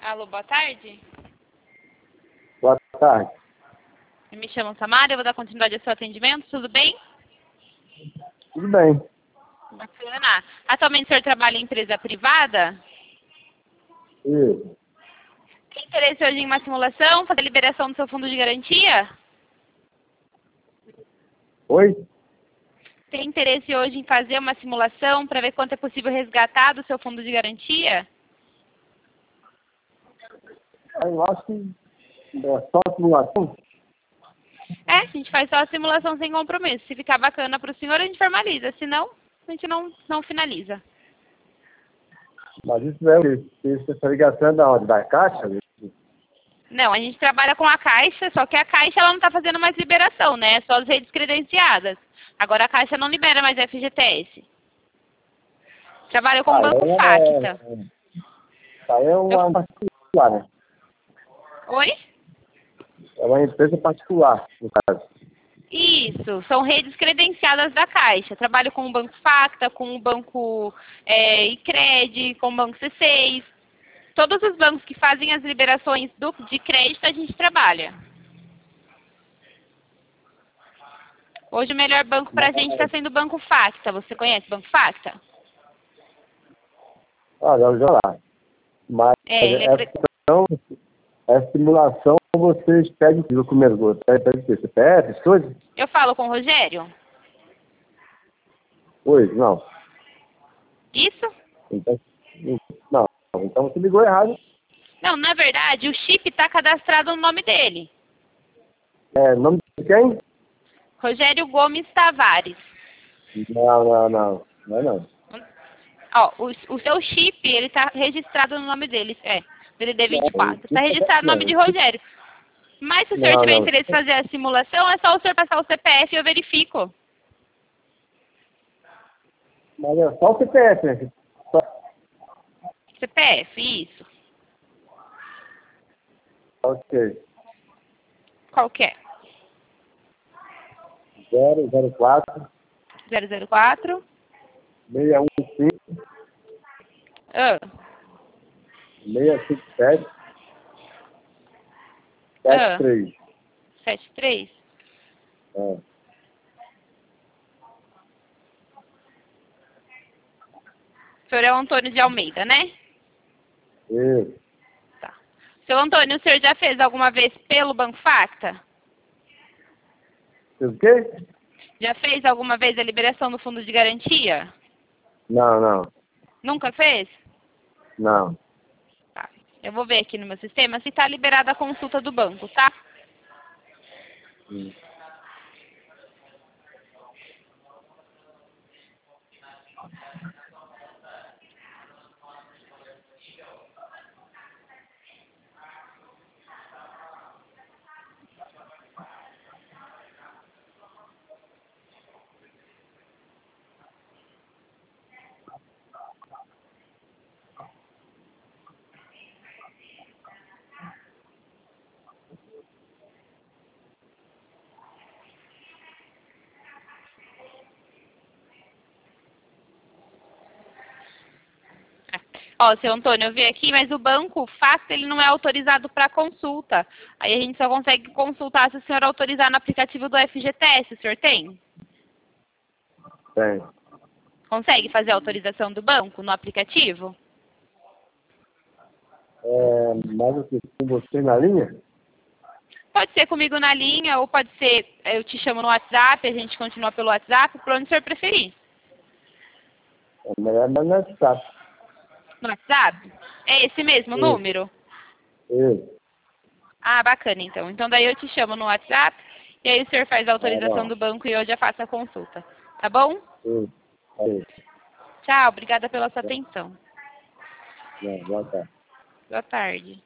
Alô, boa tarde. Boa tarde. Eu me chamo Samara, eu vou dar continuidade ao seu atendimento, tudo bem? Tudo bem. Bacana. Atualmente o senhor trabalha em empresa privada? Isso. Tem interesse hoje em uma simulação, fazer a liberação do seu fundo de garantia? Oi? Tem interesse hoje em fazer uma simulação para ver quanto é possível resgatar do seu fundo de garantia? Eu acho que é só simulação. A gente faz só a simulação sem compromisso. Se ficar bacana para o senhor, a gente formaliza. Se não, a gente não finaliza. Mas isso é o quê? Essa ligação é da onde? Da Caixa? Não, a gente trabalha com a Caixa, só que a Caixa ela não está fazendo mais liberação, né? É só as redes credenciadas. Agora a Caixa não libera mais FGTS. Trabalha com o Banco Facta. Isso aí é uma particular, né? Oi? É uma empresa particular, no caso. Isso, são redes credenciadas da Caixa. Trabalho com o Banco Facta, com o Banco Icred, com o Banco C6. Todos os bancos que fazem as liberações de crédito a gente trabalha. Hoje o melhor banco para a gente está sendo o Banco Facta. Você conhece o Banco Facta? Ah, já lá. Mas essa simulação vocês pedem o primeiro gol. Pede o quê? CPF, essas coisas? Eu falo com o Rogério? Oi, não. Isso? Então, não. Então você ligou errado. Não, na verdade, o chip está cadastrado no nome dele. Nome de quem? Rogério Gomes Tavares. Não. Não é não. Ó, o seu chip, ele está registrado no nome dele, DDD24. Está registrado no nome de Rogério. Mas se o senhor tiver interesse em fazer a simulação, é só o senhor passar o CPF e eu verifico. Mas é só o CPF, né? CPF, isso. Ok. Qual que é? 004 004 615 657 73. 73. É. O senhor é o Antônio de Almeida, né? Isso. Tá. Seu Antônio, o senhor já fez alguma vez pelo Banco Facta? Fez o quê? Já fez alguma vez a liberação do fundo de garantia? Não. Nunca fez? Não. Tá. Eu vou ver aqui no meu sistema se está liberada a consulta do banco, tá? Ó, seu Antônio, eu vi aqui, mas o Banco Facta, ele não é autorizado para consulta. Aí a gente só consegue consultar se o senhor autorizar no aplicativo do FGTS. O senhor tem? Tem. Consegue fazer a autorização do banco no aplicativo? Mas assim, com você na linha? Pode ser comigo na linha, ou pode ser, eu te chamo no WhatsApp, a gente continua pelo WhatsApp, por onde o senhor preferir. É melhor no WhatsApp. No WhatsApp? É esse mesmo o número? Isso. Ah, bacana, então. Então daí eu te chamo no WhatsApp, e aí o senhor faz a autorização do banco e eu já faço a consulta. Tá bom? Isso. Tchau, obrigada pela sua atenção. Boa tarde. Boa tarde.